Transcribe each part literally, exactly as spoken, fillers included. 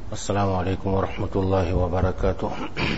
السلام عليكم ورحمة الله وبركاته.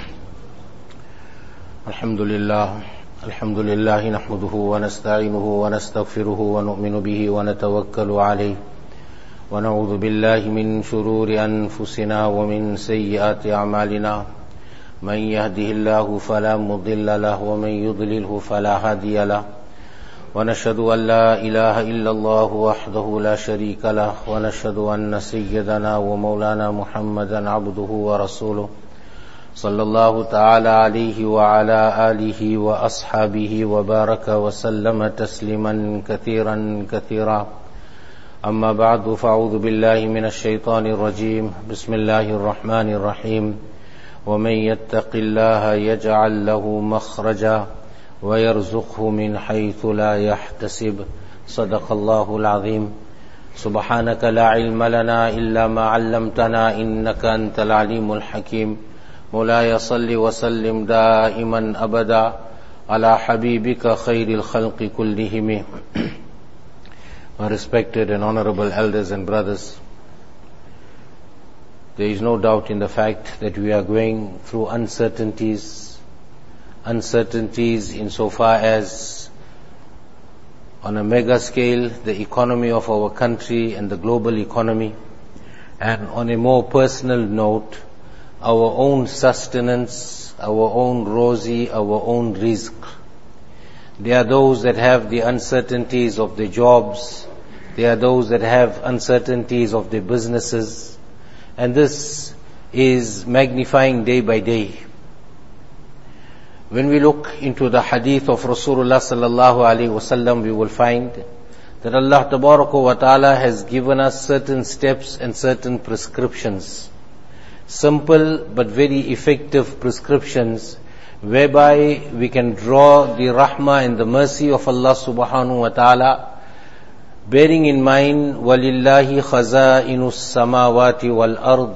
الحمد لله الحمد لله نحمده ونستعينه ونستغفره ونؤمن به ونتوكل عليه ونعوذ بالله من شرور أنفسنا ومن سيئات أعمالنا. من يهده الله فلا مضل له ومن يضلله فلا هادي له، ونشهد أن لا إله إلا الله وحده لا شريك له، ونشهد أن سيدنا ومولانا محمدا عبده ورسوله صلى الله تعالى عليه وعلى آله وأصحابه وبارك وسلم تسليما كثيرا كثيرا. أما بعد، فأعوذ بالله من الشيطان الرجيم. بسم الله الرحمن الرحيم. ومن يتق الله يجعل له مخرجا ويرزقه من حيث لا يحتسب. صدق الله العظيم. سبحانك لا علم لنا إلا ما علمتنا إنك أنت العليم الحكيم. مولاي صل وسلم دائما أبدا على حبيبك خير الخلق كلهم. My respected and honorable elders and brothers, there is no doubt in the fact that we are going through uncertainties, uncertainties insofar as on a mega scale the economy of our country and the global economy, and on a more personal note, our own sustenance, our own rozi, our own rizq. There are those that have the uncertainties of their jobs, there are those that have uncertainties of their businesses, and this is magnifying day by day. When we look into the hadith of Rasulullah sallallahu alaihi wasallam, we will find that Allah tabaraka wa ta'ala has given us certain steps and certain prescriptions, simple but very effective prescriptions, whereby we can draw the rahmah and the mercy of Allah subhanahu wa ta'ala, bearing in mind, وَلِلَّهِ خَزَائِنُ السَّمَاوَاتِ وَالْأَرْضِ.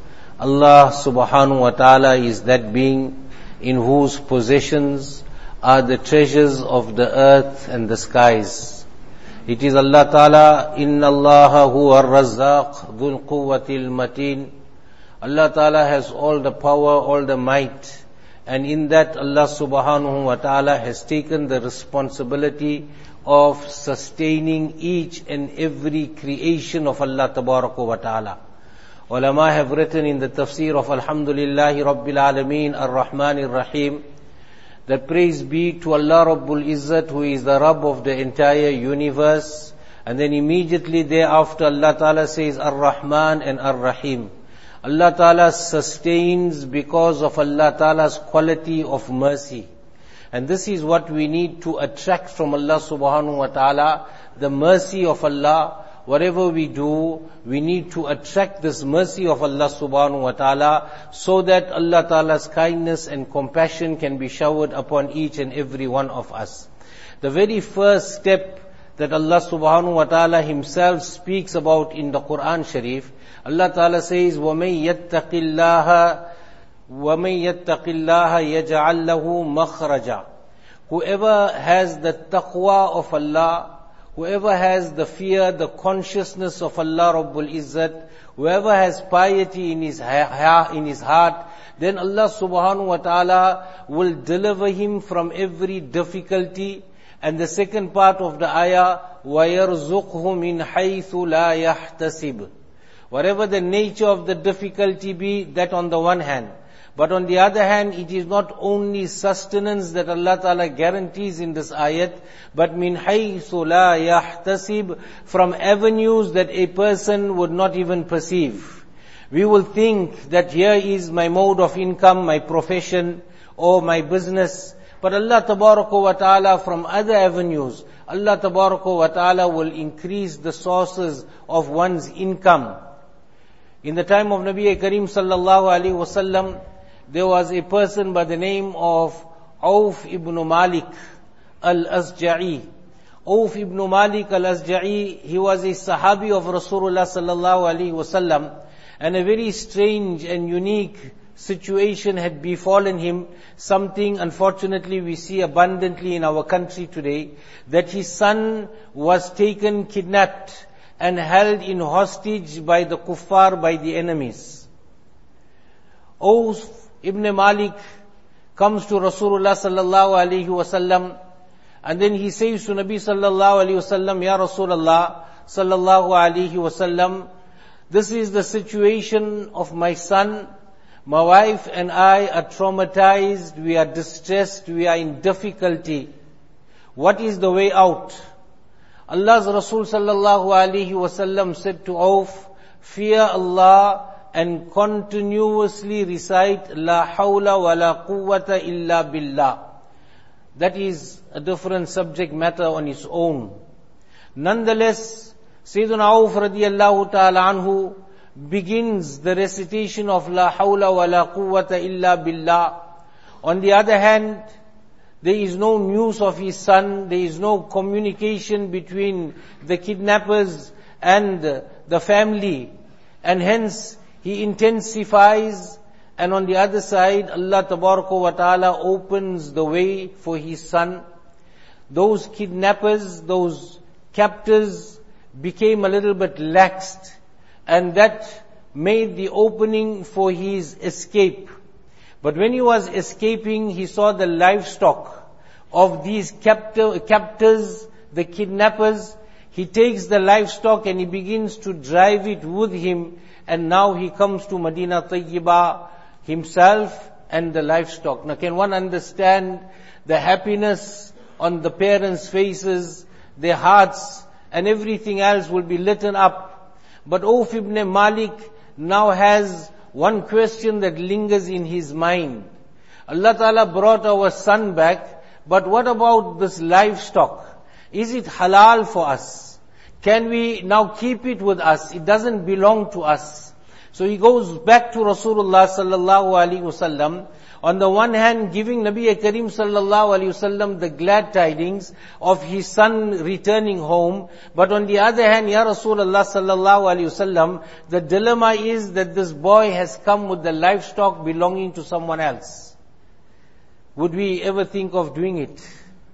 Allah subhanahu wa ta'ala is that being in whose possessions are the treasures of the earth and the skies. It is Allah ta'ala, إِنَّ اللَّهَ هُوَ الرَّزَّاقُ ذُو الْقُوَّةِ الْمَتِينَ. Allah ta'ala has all the power, all the might, and in that Allah subhanahu wa ta'ala has taken the responsibility of sustaining each and every creation of Allah tabaraka wa ta'ala. Ulama have written in the tafsir of Alhamdulillahi Rabbil Alameen Ar-Rahman Ar-Rahim that praise be to Allah Rabbul Izzat, who is the Rabb of the entire universe, and then immediately thereafter Allah ta'ala says Ar-Rahman and Ar-Rahim. Allah ta'ala sustains because of Allah ta'ala's quality of mercy. And this is what we need to attract from Allah subhanahu wa ta'ala, the mercy of Allah. Whatever we do, we need to attract this mercy of Allah subhanahu wa ta'ala, so that Allah ta'ala's kindness and compassion can be showered upon each and every one of us. The very first step that Allah subhanahu wa ta'ala Himself speaks about in the Quran Sharif, Allah ta'ala says, وَمَن يَتَّقِ اللَّهَ وَمَن يَتَّقِ اللَّهَ يَجْعَلْ لَهُ مَخْرَجًا. Whoever has the taqwa of Allah, whoever has the fear, the consciousness of Allah Rabbul Izzat, whoever has piety in his, ha- in his heart, then Allah subhanahu wa ta'ala will deliver him from every difficulty. And the second part of the ayah, وَيَرْزُقْهُ مِنْ حَيْثُ لَا يَحْتَسِبُ. Whatever the nature of the difficulty be, that on the one hand. But on the other hand, it is not only sustenance that Allah Ta'ala guarantees in this ayat, but min haythu la yahtasib, from avenues that a person would not even perceive. We will think that here is my mode of income, my profession, or my business. But Allah Tabaraka wa Ta'ala from other avenues, Allah Tabaraka wa Ta'ala will increase the sources of one's income. In the time of Nabi Kareem sallallahu alaihi wasallam, there was a person by the name of Auf ibn Malik al-Asja'i. Auf ibn Malik al-Asja'i, he was a Sahabi of Rasulullah sallallahu alaihi wasallam, and a very strange and unique situation had befallen him. Something unfortunately we see abundantly in our country today, that his son was taken, kidnapped, and held in hostage by the kuffar, by the enemies. Auf ibn Malik comes to Rasulullah sallallahu alaihi wasallam, and then he says to Nabi sallallahu alaihi wasallam, Ya Rasulullah sallallahu alaihi wasallam, this is the situation of my son. My wife and I are traumatized, we are distressed, we are in difficulty. What is the way out? Allah's Rasul sallallahu alaihi wasallam said to Auf, fear Allah and continuously recite La hawla wa la quwwata illa billah. That is a different subject matter on its own. Nonetheless, Sayyidina Auf radiyallahu ta'ala anhu begins the recitation of La hawla wa la quwwata illa billah. On the other hand, there is no news of his son, there is no communication between the kidnappers and the family, and hence he intensifies, and on the other side, Allah Tabaraka wa Ta'ala opens the way for his son. Those kidnappers, those captors became a little bit laxed, and that made the opening for his escape. But when he was escaping, he saw the livestock of these captor, captors, the kidnappers. He takes the livestock and he begins to drive it with him, and now he comes to Medina Tayyibah himself and the livestock. Now can one understand the happiness on the parents' faces, their hearts, and everything else will be lit up. But Auf ibn Malik now has one question that lingers in his mind. Allah Ta'ala brought our son back, but what about this livestock? Is it halal for us? Can we now keep it with us? It doesn't belong to us. So he goes back to Rasulullah sallallahu alaihi wasallam. On the one hand, giving Nabi Karim sallallahu alaihi wasallam the glad tidings of his son returning home. But on the other hand, Ya Rasulullah sallallahu alaihi wasallam, the dilemma is that this boy has come with the livestock belonging to someone else. Would we ever think of doing it?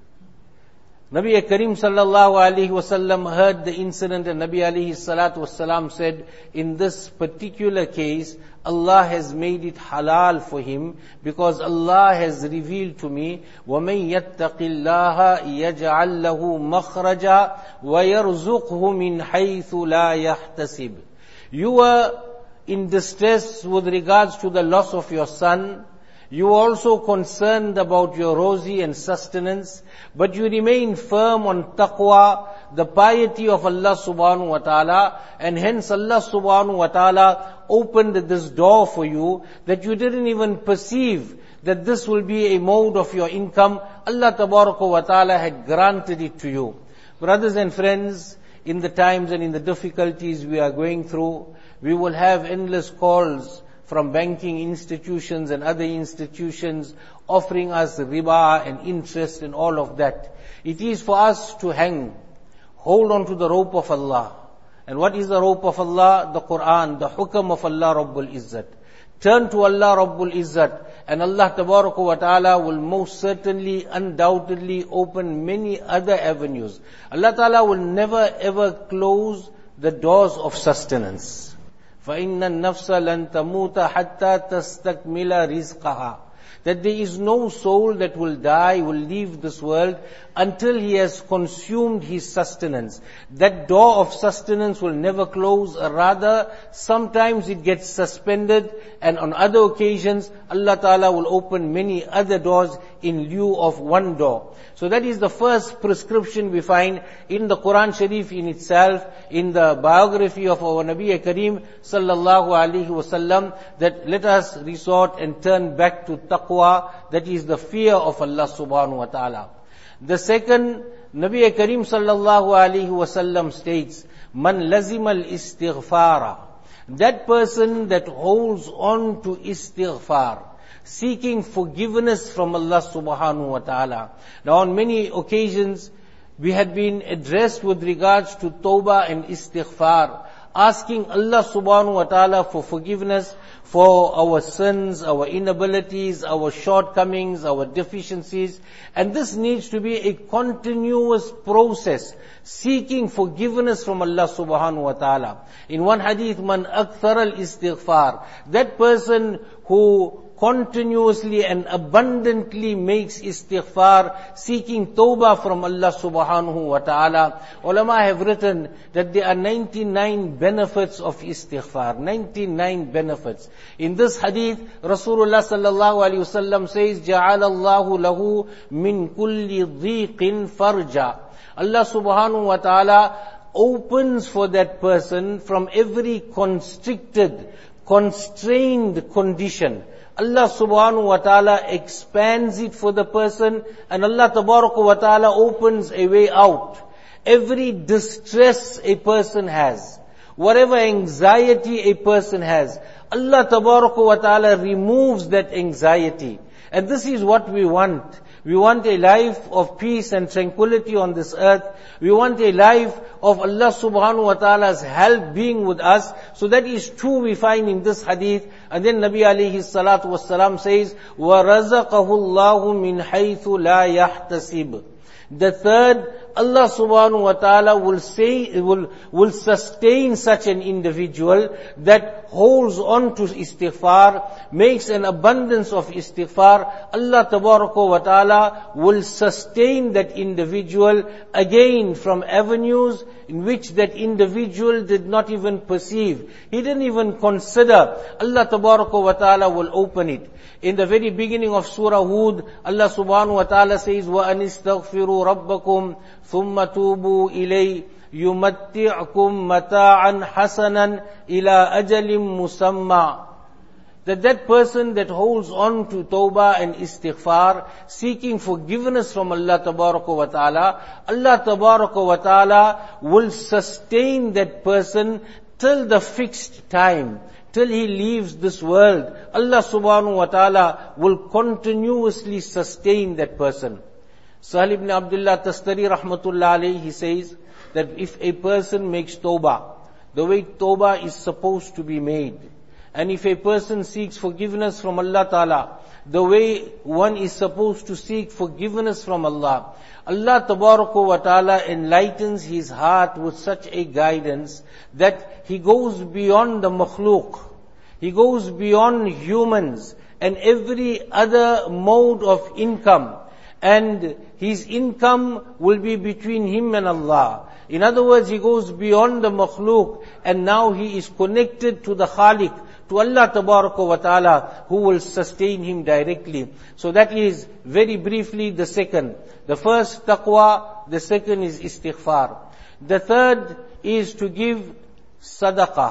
Nabi Karim sallallahu alaihi wasallam heard the incident, and Nabi alayhi salatu wasallam said, in this particular case, Allah has made it halal for him, because Allah has revealed to me, وَمَن يَتَّقِ اللَّهَ يَجْعَلْ لَهُ مَخْرَجًا وَيَرْزُقْهُ مِنْ حَيْثُ لَا يَحْتَسِبُ. You were in distress with regards to the loss of your son. You are also concerned about your rosy and sustenance, but you remain firm on taqwa, the piety of Allah subhanahu wa ta'ala, and hence Allah subhanahu wa ta'ala opened this door for you that you didn't even perceive that this will be a mode of your income. Allah tabaraka wa ta'ala had granted it to you. Brothers and friends, in the times and in the difficulties we are going through, we will have endless calls from banking institutions and other institutions offering us riba and interest and all of that. It is for us to hang, hold on to the rope of Allah. And what is the rope of Allah? The Quran, the hukam of Allah Rabbul Izzat. Turn to Allah Rabbul Izzat, and Allah Tabaraka wa Ta'ala will most certainly, undoubtedly open many other avenues. Allah Ta'ala will never ever close the doors of sustenance. فَإِنَّ النَّفْسَ لَن تَمُوتَ حَتَّى تَسْتَكْمِلَ رِزْقَهَا. That there is no soul that will die, will leave this world until he has consumed his sustenance. That door of sustenance will never close, or rather, sometimes it gets suspended, and on other occasions, Allah Ta'ala will open many other doors in lieu of one door. So that is the first prescription we find in the Quran Sharif in itself, in the biography of our Nabi Kareem sallallahu alaihi wasallam, that let us resort and turn back to taqwa, that is the fear of Allah subhanahu wa ta'ala. The second, Nabi Kareem sallallahu alaihi wasallam states, Man lazima al-istighfara. That person that holds on to istighfar, seeking forgiveness from Allah subhanahu wa ta'ala. Now on many occasions, we had been addressed with regards to tawbah and istighfar. asking Allah subhanahu wa ta'ala for forgiveness for our sins, our inabilities, our shortcomings, our deficiencies. And this needs to be a continuous process, seeking forgiveness from Allah subhanahu wa ta'ala. In one hadith, man akthar al-istighfar, that person who continuously and abundantly makes istighfar, seeking tawbah from Allah subhanahu wa ta'ala. Ulama have written that there are ninety-nine benefits of istighfar, ninety-nine benefits. In this hadith, Rasulullah sallallahu alayhi wasallam says, جَعَلَ اللَّهُ لَهُ مِنْ كُلِّ ضِيقٍ فَرْجًا. Allah subhanahu wa ta'ala opens for that person from every constricted, constrained condition. Allah subhanahu wa ta'ala expands it for the person, and Allah tabaraka wa ta'ala opens a way out. Every distress a person has, whatever anxiety a person has, Allah tabaraka wa ta'ala removes that anxiety. And this is what we want. We want a life of peace and tranquility on this earth. We want a life of Allah subhanahu wa ta'ala's help being with us. So that is true we find in this hadith. And then Nabi alayhi salatu wassalam says, وَرَزَقَهُ اللَّهُ مِنْ حَيْثُ لَا يَحْتَسِبُ. The third, Allah subhanahu wa ta'ala will say, will, will sustain such an individual that holds on to istighfar, makes an abundance of istighfar. Allah tabaraka wa ta'ala will sustain that individual again from avenues in which that individual did not even perceive. He didn't even consider. Allah tabaraka wa ta'ala will open it. In the very beginning of Surah Hud, Allah subhanahu wa ta'ala says, وَأَنِ اسْتَغْفِرُوا رَبَّكُمْ ثُمَّ تُوبُوا إِلَيْهِ يُمَتِّعْكُمْ مَتَاعًا حَسَنًا إِلَىٰ أَجَلٍ مُسَمَّى. That that person that holds on to tawbah and istighfar, seeking forgiveness from Allah tabaraka wa ta'ala, Allah tabaraka wa ta'ala will sustain that person till the fixed time, till he leaves this world. Allah subhanahu wa ta'ala will continuously sustain that person. Sahal ibn Abdullah Tastari rahmatullah alayhi, he says that if a person makes tawbah, the way tawbah is supposed to be made, and if a person seeks forgiveness from Allah ta'ala, the way one is supposed to seek forgiveness from Allah, Allah tabaraka wa ta'ala enlightens his heart with such a guidance that he goes beyond the makhluk. He goes beyond humans and every other mode of income. And his income will be between him and Allah. In other words, he goes beyond the makhluk and now he is connected to the Khaliq, to Allah tabaraka wa ta'ala, who will sustain him directly. So that is very briefly the second. The first taqwa, the second is istighfar. The third is to give sadaqah.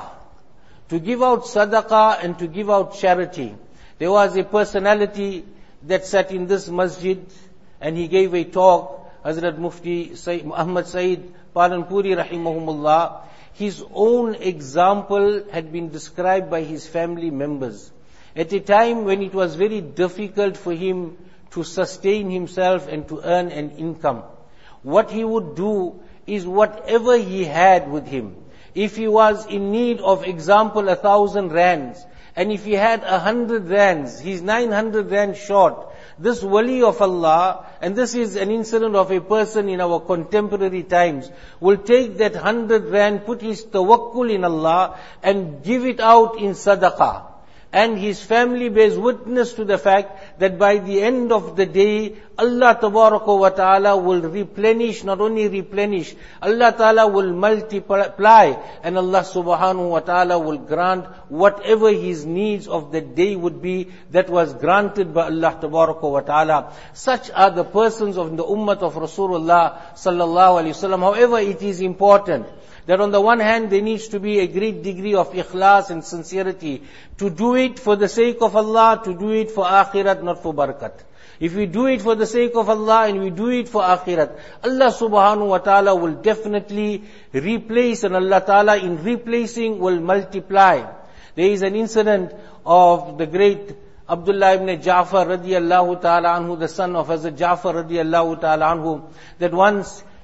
To give out sadaqah and to give out charity. There was a personality that sat in this masjid and he gave a talk, Hazrat Mufti Sayyid Muhammad Saeed Palanpuri rahimahumullah. His own example had been described by his family members. At a time when it was very difficult for him to sustain himself and to earn an income, what he would do is whatever he had with him. If he was in need of, example, a thousand rands, and if he had a hundred rands, he's nine hundred rands short. This wali of Allah, and this is an incident of a person in our contemporary times, will take that hundred rand, put his tawakkul in Allah, and give it out in sadaqah. And his family bears witness to the fact that by the end of the day, Allah tabaraka wa ta'ala will replenish, not only replenish, Allah ta'ala will multiply, and Allah subhanahu wa ta'ala will grant whatever his needs of the day would be, that was granted by Allah tabaraka wa ta'ala. Such are the persons of the ummah of Rasulullah sallallahu alaihi wasallam. However, it is important that on the one hand there needs to be a great degree of ikhlas and sincerity, to do it for the sake of Allah, to do it for akhirat, not for barakat. If we do it for the sake of Allah and we do it for akhirat, Allah subhanahu wa ta'ala will definitely replace, and Allah ta'ala in replacing will multiply. There is an incident of the great Abdullah ibn Ja'far radiyallahu ta'ala anhu, the son of Hazrat Ja'far radiyallahu ta'ala anhu, that once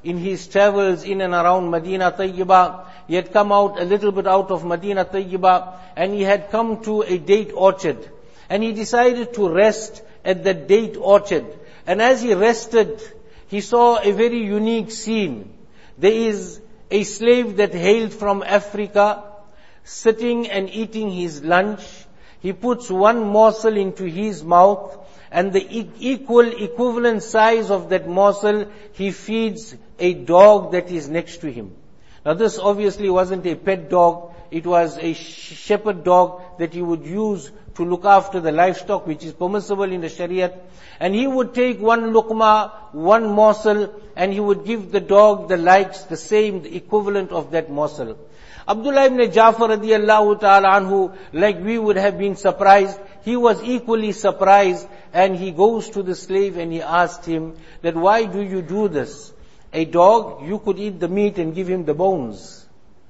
in his travels in and around Medina Tayyibah. He had come out a little bit out of Medina Tayyibah, and he had come to a date orchard. And he decided to rest at the date orchard. And as he rested, he saw a very unique scene. There is a slave that hailed from Africa, sitting and eating his lunch. He puts one morsel into his mouth, and the e- equal, equivalent size of that morsel, he feeds a dog that is next to him. Now this obviously wasn't a pet dog, it was a shepherd dog that he would use to look after the livestock, which is permissible in the Shariat. And he would take one luqma, one morsel, and he would give the dog the likes, the same, the equivalent of that morsel. Abdullah ibn Ja'far radiallahu ta'ala anhu, like we would have been surprised, he was equally surprised, and he goes to the slave and he asked him that, why do you do this? A dog, you could eat the meat and give him the bones.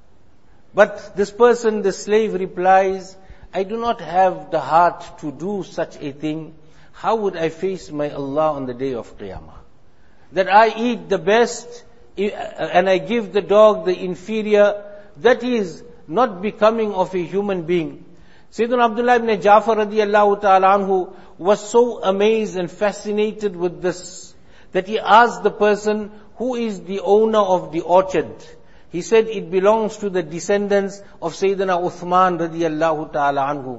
But this person, the slave, replies, I do not have the heart to do such a thing. How would I face my Allah on the day of Qiyamah? That I eat the best and I give the dog the inferior, that is not becoming of a human being. Sayyidina Abdullah ibn Ja'far radiallahu ta'ala anhu was so amazed and fascinated with this, that he asked the person, who is the owner of the orchard? He said, it belongs to the descendants of Sayyidina Uthman radiallahu ta'ala anhu.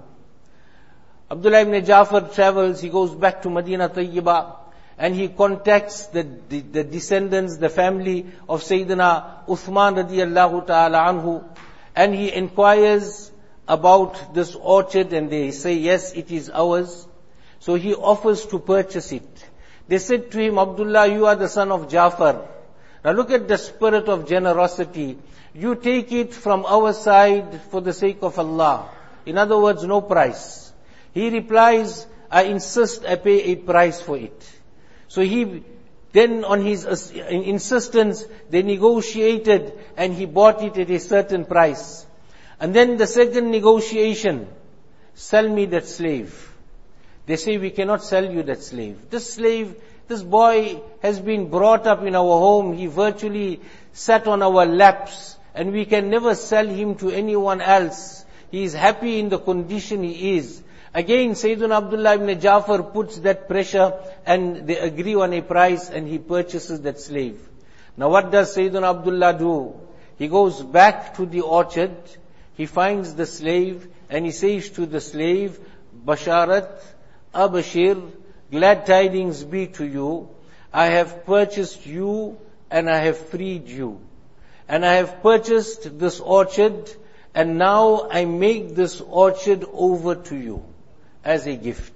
Abdullah ibn Ja'far travels, he goes back to Medina Tayyibah, and he contacts the, the, the descendants, the family of Sayyidina Uthman radiallahu ta'ala anhu, and he inquires about this orchard, and they say, yes, it is ours. So he offers to purchase it. They said to him, Abdullah, you are the son of Ja'far. Now look at the spirit of generosity. You take it from our side for the sake of Allah. In other words, no price. He replies, I insist I pay a price for it. So he, then on his insistence, they negotiated and he bought it at a certain price. And then the second negotiation, sell me that slave. They say, we cannot sell you that slave. This slave, this boy has been brought up in our home. He virtually sat on our laps, and we can never sell him to anyone else. He is happy in the condition he is. Again, Sayyidina Abdullah ibn Ja'far puts that pressure, and they agree on a price, and he purchases that slave. Now what does Sayyidina Abdullah do? He goes back to the orchard, he finds the slave, and he says to the slave, Basharat, Abashir, glad tidings be to you. I have purchased you and I have freed you. And I have purchased this orchard, and now I make this orchard over to you as a gift.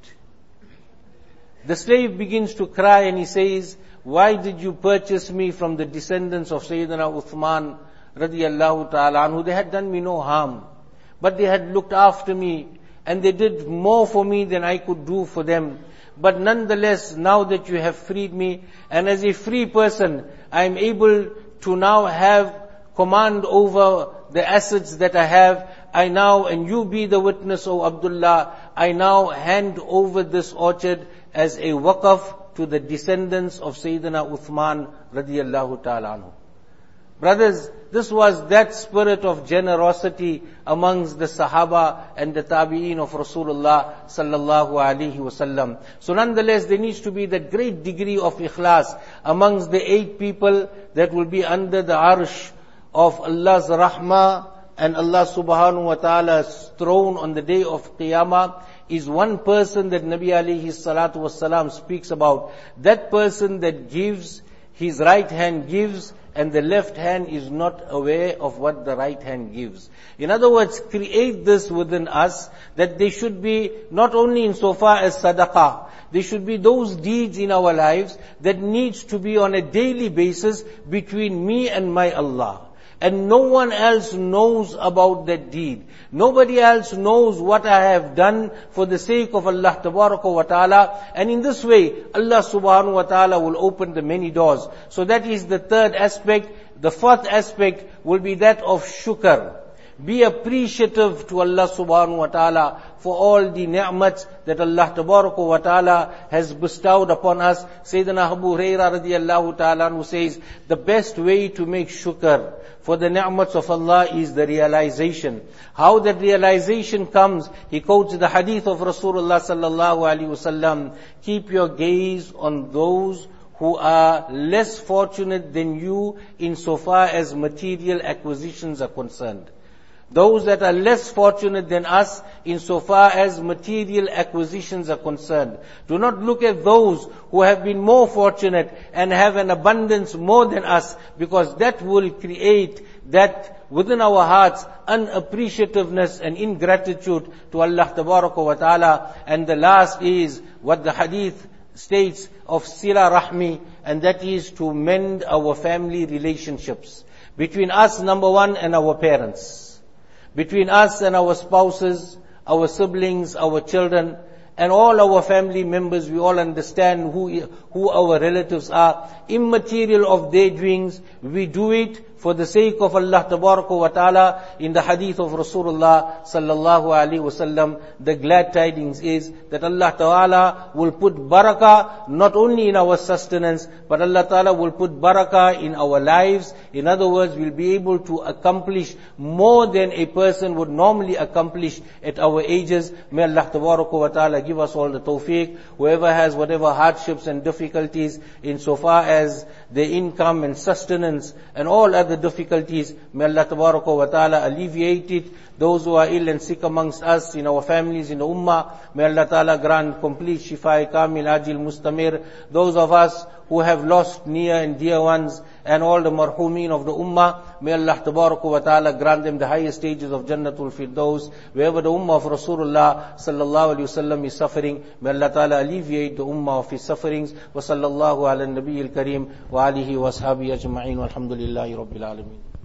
The slave begins to cry and he says, why did you purchase me from the descendants of Sayyidina Uthman radiyallahu ta'ala anhu? They had done me no harm, but they had looked after me and they did more for me than I could do for them. But nonetheless, now that you have freed me, and as a free person, I am able to now have command over the assets that I have. I now, and you be the witness, O Abdullah, I now hand over this orchard as a waqf to the descendants of Sayyidina Uthman radiyallahu ta'ala anhu. Brothers, this was that spirit of generosity amongst the Sahaba and the Tabi'een of Rasulullah sallallahu alaihi wasallam. So nonetheless, there needs to be that great degree of ikhlas amongst the eight people that will be under the arsh of Allah's rahmah and Allah subhanahu wa ta'ala's throne on the day of Qiyamah. Is one person that Nabi alayhi salatu wasalam speaks about. That person that gives, his right hand gives, and the left hand is not aware of what the right hand gives. In other words, create this within us, that they should be not only insofar as sadaqah, there should be those deeds in our lives that needs to be on a daily basis between me and my Allah. And no one else knows about that deed. Nobody else knows what I have done for the sake of Allah Tabaraka wa Ta'ala. And in this way, Allah Subhanahu wa Ta'ala will open the many doors. So that is the third aspect. The fourth aspect will be that of shukr. Be appreciative to Allah subhanahu wa ta'ala for all the ni'mats that Allah tabaraka wa ta'ala has bestowed upon us. Sayyidina Abu Hurairah radiyallahu ta'ala who says, the best way to make shukr for the ni'mats of Allah is the realization. How that realization comes, he quotes the hadith of Rasulullah sallallahu alaihi wasallam, keep your gaze on those who are less fortunate than you insofar as material acquisitions are concerned. Those that are less fortunate than us insofar as material acquisitions are concerned. Do not look at those who have been more fortunate and have an abundance more than us, because that will create that within our hearts unappreciativeness and ingratitude to Allah Tabaraka wa Ta'ala. And the last is what the hadith states of sila rahmi, and that is to mend our family relationships. Between us, number one, and our parents. Between us and our spouses, our siblings, our children, and all our family members, we all understand who, who our relatives are. Immaterial of their doings, we do it for the sake of Allah Tabaraka wa Ta'ala. In the hadith of Rasulullah sallallahu alaihi wasallam, the glad tidings is that Allah Ta'ala will put barakah not only in our sustenance, but Allah Ta'ala will put barakah in our lives. In other words, we'll be able to accomplish more than a person would normally accomplish at our ages. May Allah Tabaraka wa Ta'ala give us all the tawfiq. Whoever has whatever hardships and difficulties insofar as their income and sustenance and all other difficulties, may Allah Tabaraka wa Ta'ala alleviate it. Those who are ill and sick amongst us, in our families, in the ummah, may Allah Ta'ala grant complete shifa kamil ajil mustamir. Those of us who have lost near and dear ones, and all the marhumin of the ummah, may Allah Tabaraka wa Ta'ala grant them the highest stages of Jannatul Firdaus. Wherever the ummah of Rasulullah sallallahu alaihi wasallam is suffering, may Allah Ta'ala alleviate the ummah of his sufferings. Wa sallallahu ala nabiyil kareem wa alihi wa ashabihi ajma'in walhamdulillahi rabbil alamin.